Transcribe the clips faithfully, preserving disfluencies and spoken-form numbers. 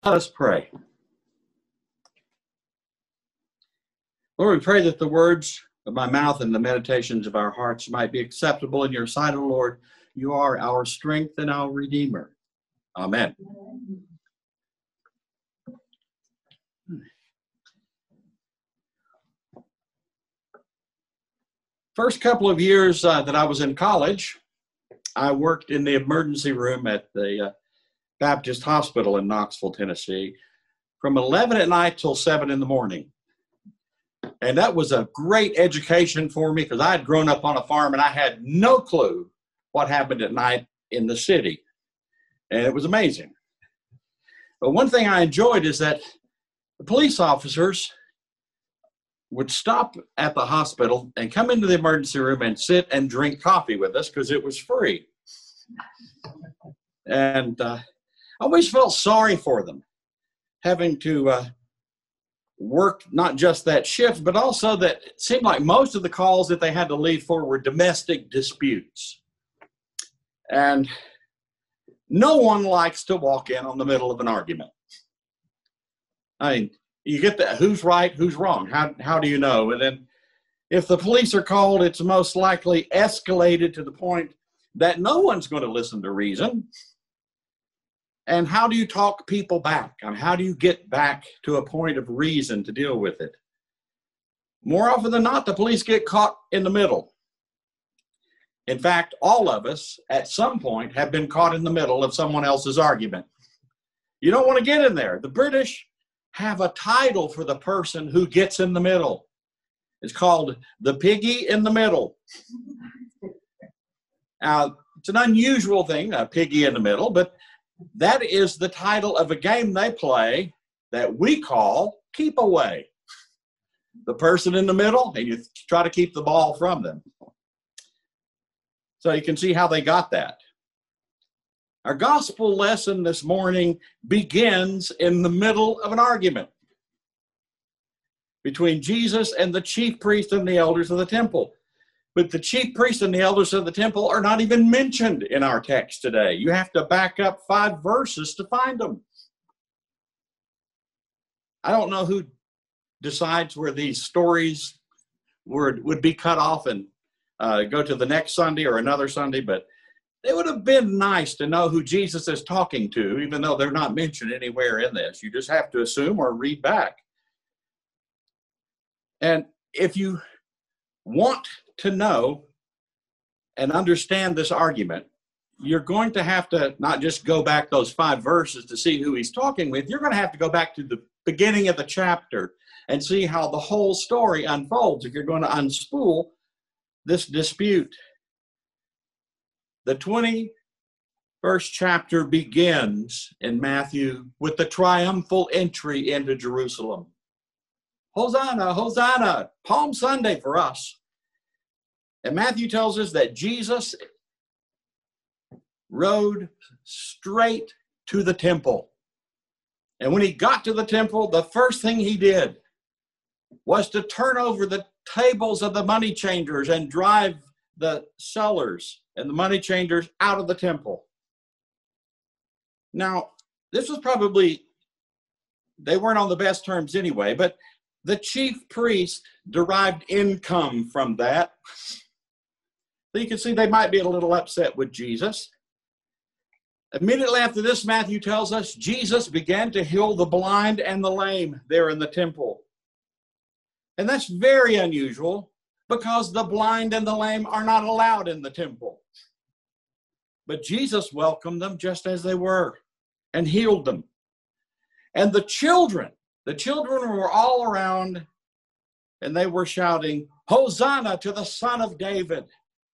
Let us pray. Lord, we pray that the words of my mouth and the meditations of our hearts might be acceptable in your sight, O Lord. You are our strength and our Redeemer. Amen. First couple of years uh, that I was in college, I worked in the emergency room at the uh, Baptist Hospital in Knoxville, Tennessee, from eleven at night till seven in the morning. And that was a great education for me because I had grown up on a farm and I had no clue what happened at night in the city. And it was amazing. But one thing I enjoyed is that the police officers would stop at the hospital and come into the emergency room and sit and drink coffee with us because it was free. And uh, I always felt sorry for them, having to uh, work not just that shift, but also that it seemed like most of the calls that they had to leave for were domestic disputes. And no one likes to walk in on the middle of an argument. I mean, you get that, who's right, who's wrong? How, how do you know? And then if the police are called, it's most likely escalated to the point that no one's going to listen to reason. And how do you talk people back? And how do you get back to a point of reason to deal with it? More often than not, the police get caught in the middle. In fact, all of us at some point have been caught in the middle of someone else's argument. You don't want to get in there. The British have a title for the person who gets in the middle. It's called the piggy in the middle. Now, it's an unusual thing, a piggy in the middle, but that is the title of a game they play that we call keep away. The person in the middle, and you try to keep the ball from them. So you can see how they got that. Our gospel lesson this morning begins in the middle of an argument between Jesus and the chief priest and the elders of the temple. But the chief priests and the elders of the temple are not even mentioned in our text today. You have to back up five verses to find them. I don't know who decides where these stories would, would be cut off and uh, go to the next Sunday or another Sunday, but it would have been nice to know who Jesus is talking to, even though they're not mentioned anywhere in this. You just have to assume or read back. And if you want to know and understand this argument, you're going to have to not just go back those five verses to see who he's talking with. You're going to have to go back to the beginning of the chapter and see how the whole story unfolds if you're going to unspool this dispute. The twenty-first chapter begins in Matthew with the triumphal entry into Jerusalem. Hosanna, Hosanna, Palm Sunday for us. And Matthew tells us that Jesus rode straight to the temple. And when he got to the temple, the first thing he did was to turn over the tables of the money changers and drive the sellers and the money changers out of the temple. Now, this was probably, they weren't on the best terms anyway, but the chief priest derived income from that. So you can see they might be a little upset with Jesus. Immediately after this, Matthew tells us, Jesus began to heal the blind and the lame there in the temple. And that's very unusual because the blind and the lame are not allowed in the temple. But Jesus welcomed them just as they were and healed them. And the children, the children were all around and they were shouting, Hosanna to the Son of David.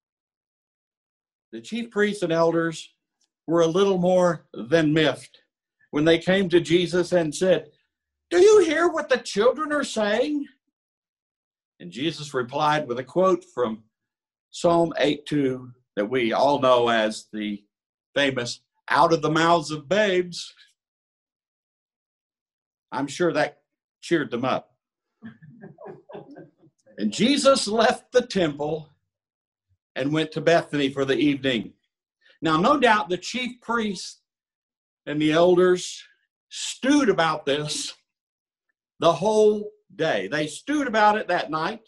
The chief priests and elders were a little more than miffed when they came to Jesus and said, do you hear what the children are saying? And Jesus replied with a quote from Psalm eight two that we all know as the famous, out of the mouths of babes. I'm sure that cheered them up. And Jesus left the temple and went to Bethany for the evening. Now, no doubt the chief priests and the elders stewed about this the whole day. They stewed about it that night.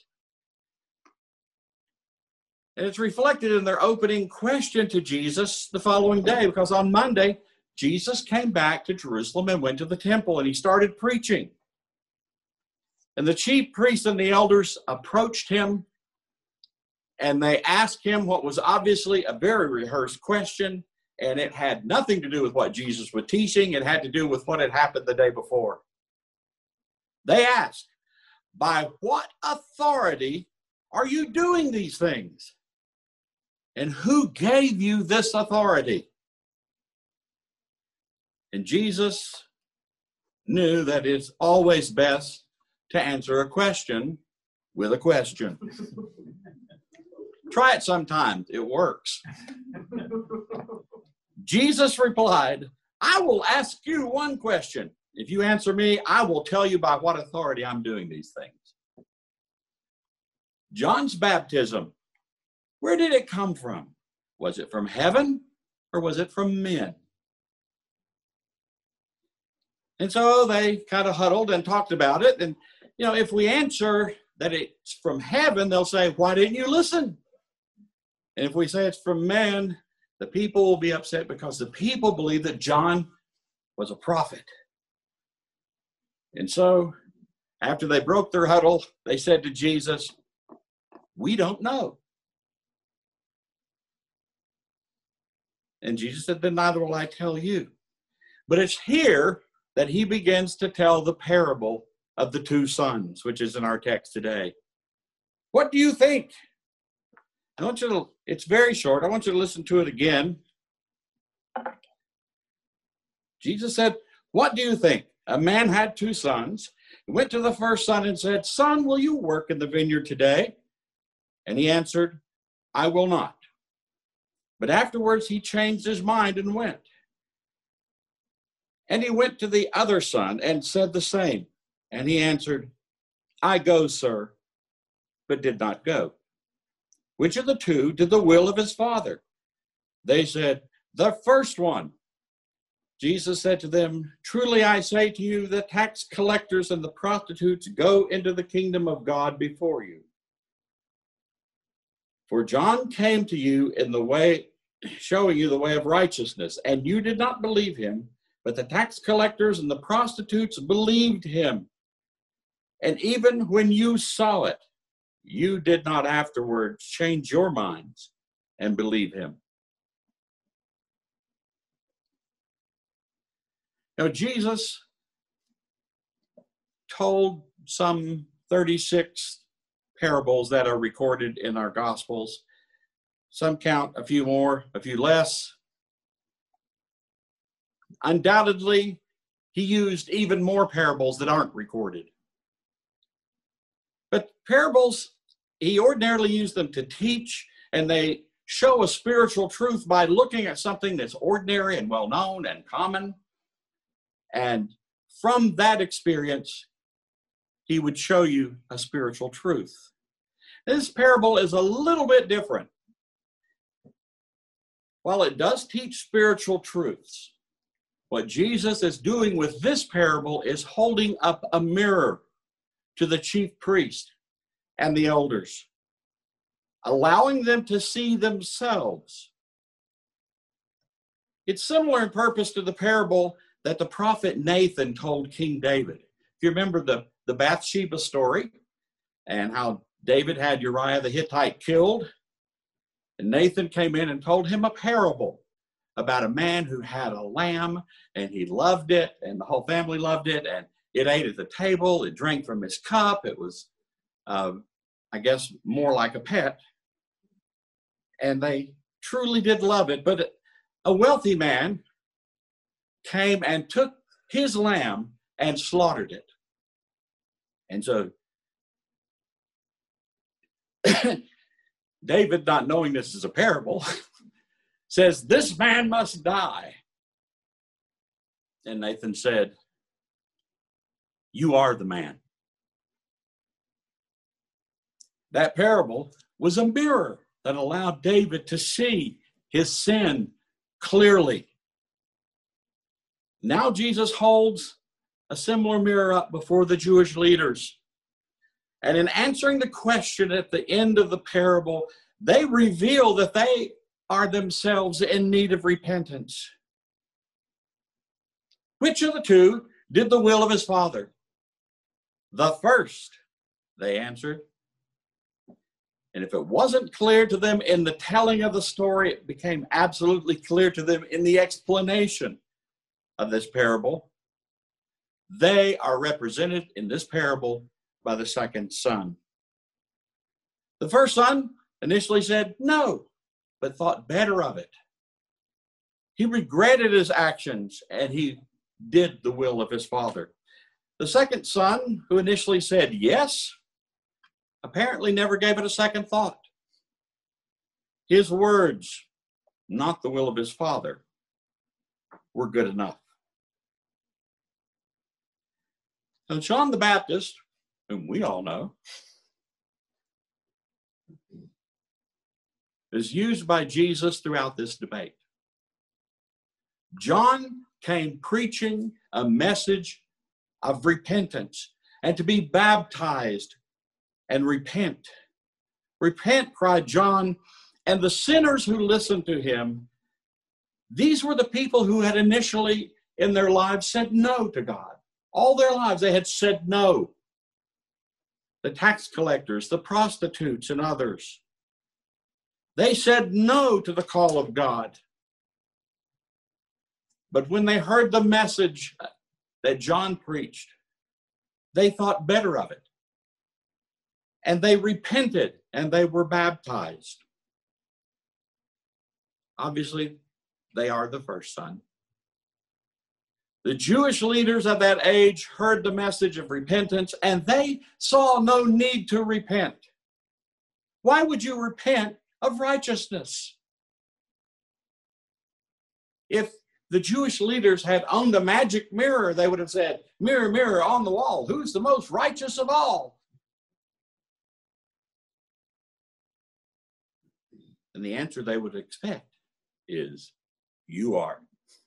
And it's reflected in their opening question to Jesus the following day, because on Monday, Jesus came back to Jerusalem and went to the temple, and he started preaching. And the chief priests and the elders approached him, and they asked him what was obviously a very rehearsed question, and it had nothing to do with what Jesus was teaching. It had to do with what had happened the day before. They asked, "By what authority are you doing these things? And who gave you this authority?" And Jesus knew that it's always best to answer a question with a question. Try it sometime. It works. Jesus replied, "I will ask you one question. If you answer me, I will tell you by what authority I'm doing these things. John's baptism, where did it come from? Was it from heaven or was it from men?" And so they kind of huddled and talked about it. And, you know, if we answer that it's from heaven, they'll say, "Why didn't you listen?" And if we say it's from man, the people will be upset because the people believe that John was a prophet. And so after they broke their huddle, they said to Jesus, "We don't know." And Jesus said, "Then neither will I tell you." But it's here that he begins to tell the parable of the two sons, which is in our text today. What do you think? I want you to, it's very short. I want you to listen to it again. Jesus said, "What do you think? A man had two sons. He went to the first son and said, 'Son, will you work in the vineyard today?' And he answered, 'I will not.' But afterwards he changed his mind and went. And he went to the other son and said the same. And he answered, 'I go, sir,' but did not go. Which of the two did the will of his father?" They said, "The first one." Jesus said to them, "Truly I say to you, the tax collectors and the prostitutes go into the kingdom of God before you. For John came to you in the way, showing you the way of righteousness, and you did not believe him, but the tax collectors and the prostitutes believed him. And even when you saw it, you did not afterwards change your minds and believe him." Now, Jesus told some thirty-six parables that are recorded in our Gospels. Some count a few more, a few less. Undoubtedly, he used even more parables that aren't recorded. But parables, he ordinarily used them to teach, and they show a spiritual truth by looking at something that's ordinary and well-known and common. And from that experience, he would show you a spiritual truth. This parable is a little bit different. While it does teach spiritual truths, what Jesus is doing with this parable is holding up a mirror to the chief priest and the elders, allowing them to see themselves. It's similar in purpose to the parable that the prophet Nathan told King David. If you remember the, the Bathsheba story and how David had Uriah the Hittite killed, and Nathan came in and told him a parable about a man who had a lamb and he loved it and the whole family loved it, and it ate at the table, it drank from his cup. It was, uh, I guess, more like a pet. And they truly did love it. But a wealthy man came and took his lamb and slaughtered it. And so David, not knowing this is a parable, says, "This man must die." And Nathan said, "You are the man." That parable was a mirror that allowed David to see his sin clearly. Now Jesus holds a similar mirror up before the Jewish leaders. And in answering the question at the end of the parable, they reveal that they are themselves in need of repentance. Which of the two did the will of his Father? The first, they answered. And if it wasn't clear to them in the telling of the story, it became absolutely clear to them in the explanation of this parable. They are represented in this parable by the second son. The first son initially said no, but thought better of it. He regretted his actions and he did the will of his Father. The second son, who initially said yes, apparently never gave it a second thought. His words, not the will of his Father, were good enough. And John the Baptist, whom we all know, is used by Jesus throughout this debate. John came preaching a message of repentance and to be baptized and repent. Repent, cried John, and the sinners who listened to him, these were the people who had initially in their lives said no to God. All their lives they had said no. The tax collectors, the prostitutes, and others. They said no to the call of God. But when they heard the message that John preached, they thought better of it. And they repented and they were baptized. Obviously, they are the first son. The Jewish leaders of that age heard the message of repentance and they saw no need to repent. Why would you repent of righteousness? If the Jewish leaders had owned a magic mirror, they would have said, mirror, mirror on the wall, who's the most righteous of all? And the answer they would expect is, you are.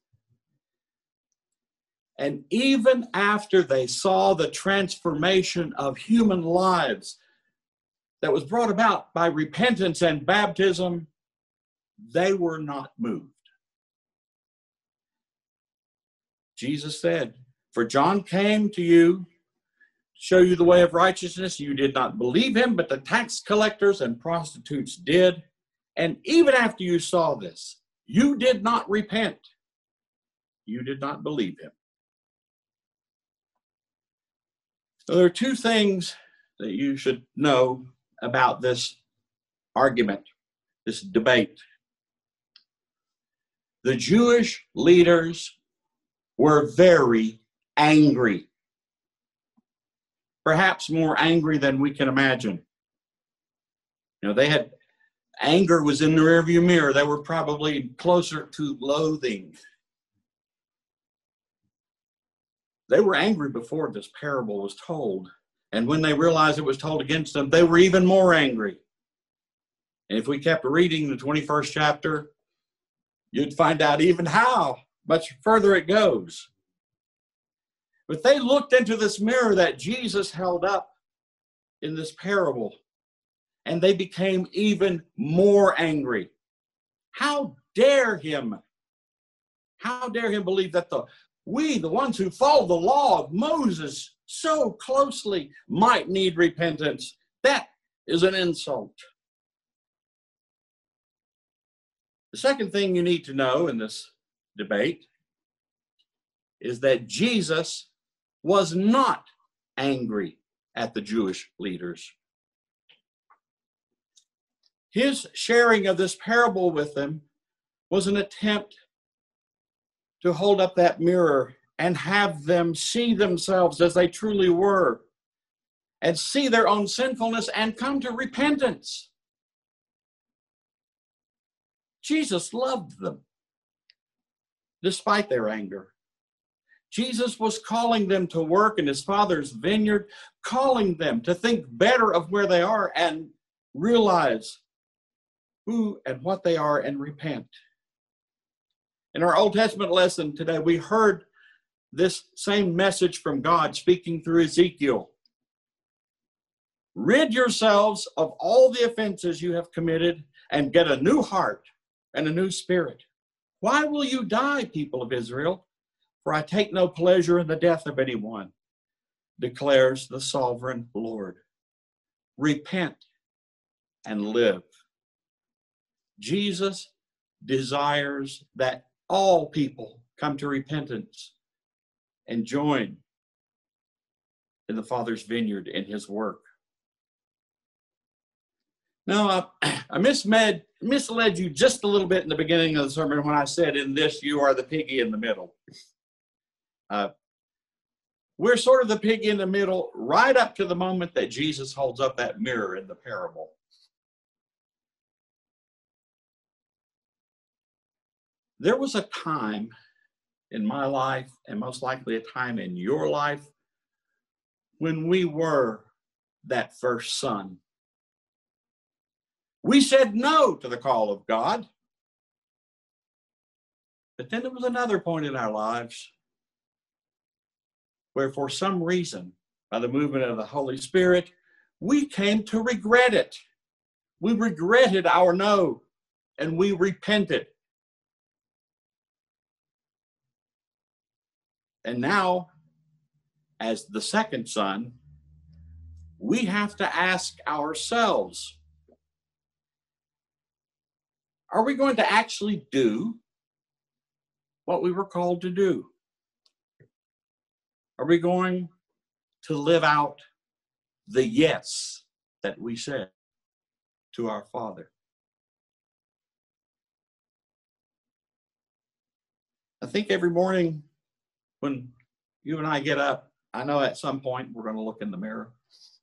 And even after they saw the transformation of human lives that was brought about by repentance and baptism, they were not moved. Jesus said, for John came to you to show you the way of righteousness. You did not believe him, but the tax collectors and prostitutes did. And even after you saw this, you did not repent. You did not believe him. So there are two things that you should know about this argument, this debate. The Jewish leaders were very angry, perhaps more angry than we can imagine. You know, they had, anger was in the rearview mirror. They were probably closer to loathing. They were angry before this parable was told. And when they realized it was told against them, they were even more angry. And if we kept reading the twenty-first chapter, you'd find out even how much further it goes. But they looked into this mirror that Jesus held up in this parable, and they became even more angry. How dare him? How dare him believe that the we, the ones who follow the law of Moses so closely, might need repentance? That is an insult. The second thing you need to know in this debate is that Jesus was not angry at the Jewish leaders. His sharing of this parable with them was an attempt to hold up that mirror and have them see themselves as they truly were and see their own sinfulness and come to repentance. Jesus loved them despite their anger. Jesus was calling them to work in his Father's vineyard, calling them to think better of where they are and realize who and what they are and repent. In our Old Testament lesson today, we heard this same message from God speaking through Ezekiel. Rid yourselves of all the offenses you have committed and get a new heart and a new spirit. Why will you die, people of Israel? For I take no pleasure in the death of anyone, declares the sovereign Lord. Repent and live. Jesus desires that all people come to repentance and join in the Father's vineyard in his work. Now, I, I misled, misled you just a little bit in the beginning of the sermon when I said, in this you are the piggy in the middle. Uh, we're sort of the piggy in the middle right up to the moment that Jesus holds up that mirror in the parable. There was a time in my life, and most likely a time in your life, when we were that first son. We said no to the call of God. But then there was another point in our lives where, for some reason, by the movement of the Holy Spirit, we came to regret it. We regretted our no, and we repented. And now, as the second son, we have to ask ourselves, are we going to actually do what we were called to do? Are we going to live out the yes that we said to our Father? I think every morning when you and I get up, I know at some point we're going to look in the mirror.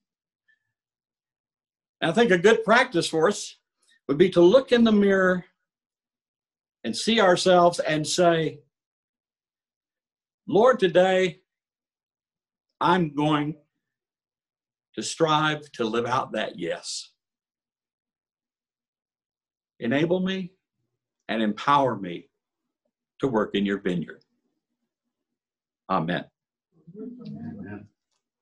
And I think a good practice for us would be to look in the mirror and see ourselves and say, Lord, today I'm going to strive to live out that yes. Enable me and empower me to work in your vineyard. Amen.